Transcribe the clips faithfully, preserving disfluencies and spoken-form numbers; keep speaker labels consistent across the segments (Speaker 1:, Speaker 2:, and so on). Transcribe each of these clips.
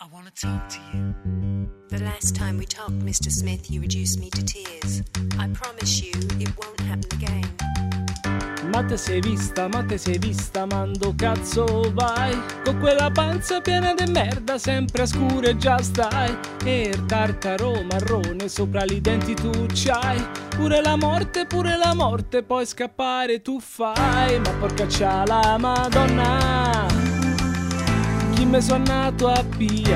Speaker 1: I wanna talk to you.
Speaker 2: The last time we talked, Mister Smith, you reduced me to tears. I promise you it won't happen again.
Speaker 3: Ma te sei vista, ma te sei vista, mando cazzo vai. Con quella panza piena di merda, sempre a scuro e già stai. E il tartaro marrone sopra i denti tu c'hai. Pure la morte, pure la morte, poi scappare tu fai. Ma porcaccia la Madonna, chi me sono nato a pia.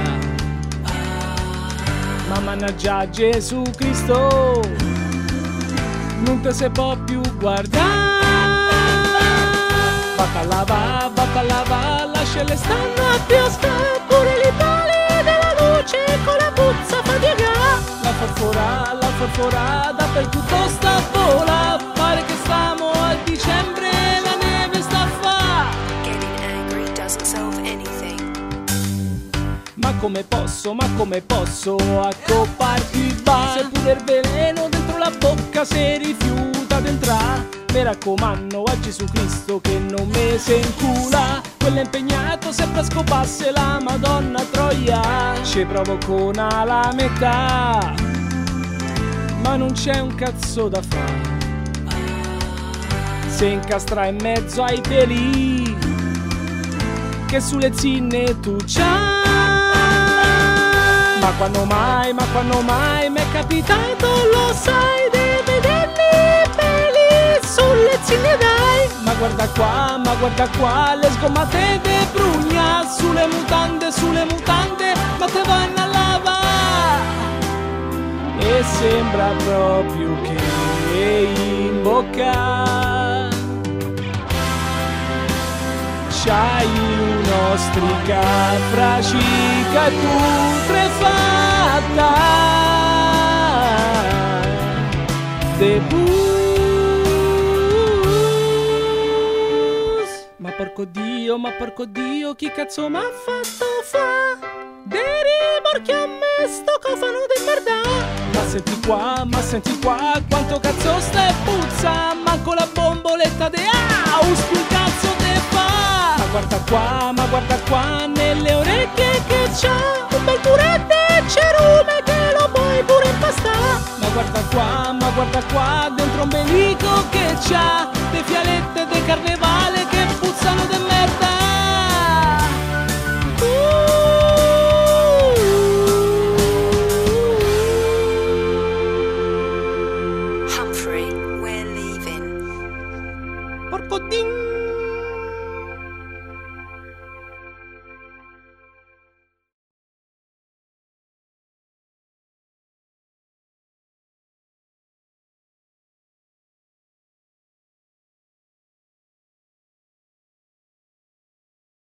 Speaker 3: Ma mannaggia Gesù Cristo, non te se può più guardare. Vatta a lavà, vatta a lavà, lasciale stanno a piosca. Pure li pali della luce con la puzza fatica. La forfora, la forfora, dappertutto sta vola. Pare che stiamo a dicembre, la neve sta a fa.
Speaker 2: Getting angry doesn't solve anything.
Speaker 3: Ma come posso, ma come posso accopparti va? Se pure il veleno dentro la bocca si rifiuta d'entrare. Mi raccomando a Gesù Cristo che non me se incula. Quello impegnato sempre a scopasse la Madonna Troia. Ci provo con la metà, ma non c'è un cazzo da fare. Se incastra in mezzo ai peli che sulle zinne tu c'hai. Ma quando mai, ma quando mai mi è capitato, lo sai, di vederli peli sulle zinne dai. Ma guarda qua, ma guarda qua, le sgommate de brugna sulle mutande, sulle mutande, ma te vanno a lavare. E sembra proprio che in bocca c'hai un'ostrica fracica putrefatta de bus. Ma porco Dio, ma porco Dio, chi cazzo m'ha fatto fa? De rimorchi a me sto cofano di merda. Ma senti qua, ma senti qua, quanto cazzo stai puzza. Manco la bomboletta de house più cazzo te fa. Ma guarda qua, ma guarda qua, nelle orecchie che c'ha un bel pure de cerume che lo puoi pure impastare. Ma guarda qua, ma guarda qua, dentro un belico che c'ha de fialette de carnevale che puzzano de merda.